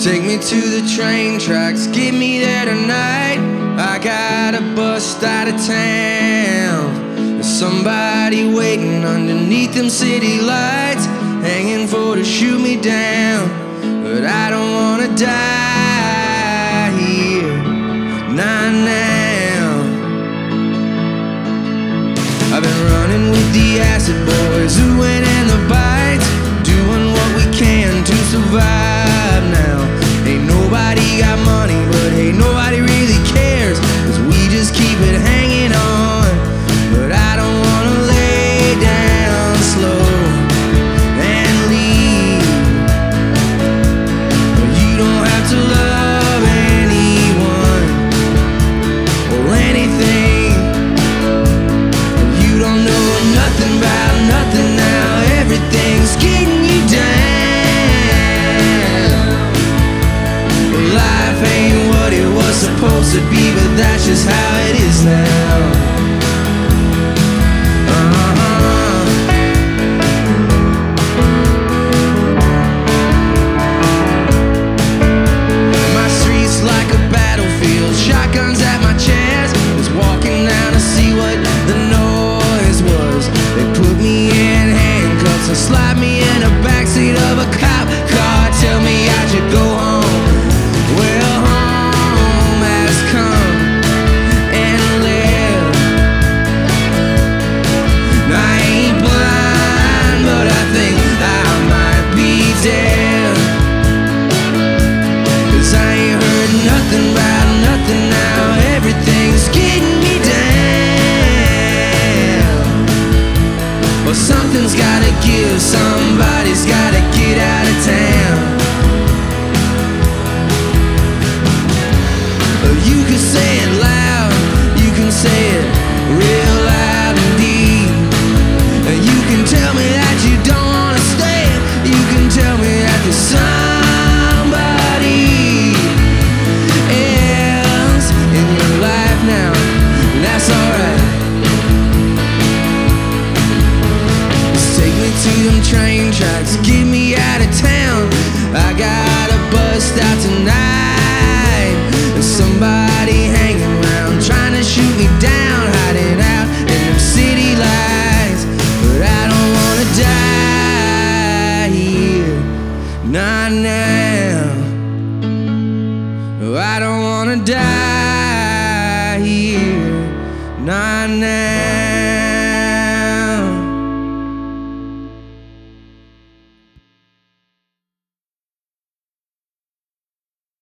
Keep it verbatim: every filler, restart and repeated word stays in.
Take me to the train tracks, get me there tonight. I gotta bust out of town. There's somebody waiting underneath them city lights, hanging for to shoot me down. But I don't wanna die here, not now. I've been running with the acid boys who went in the bites, doing what we can to survive now. Ain't nobody got money, but hey, nobody really cares, 'cause we just keep it hanging on. But I don't wanna lay down slow and leave. You don't have to love anyone or anything. You don't know nothing about nothing now. Everything's getting you down. Life ain't what it was supposed to be, but that's just how it is now. Uh-huh. My street's like a battlefield, shotguns at my chest. Was walking down to see what the noise was. They put me in handcuffs and slide me in the backseat of a cop car. Tell me I should go home. Well, home has come and lived. I ain't blind, but I think I might be dead. 'Cause I ain't heard nothing about nothing now. Everything's getting me down. Well, something's gotta give, somebody's gotta get out of town. You can say it loud, you can say it real loud indeed. You can tell me that you don't wanna stay. You can tell me that there's somebody else in your life now, and that's alright. Just take me to them train tracks, get me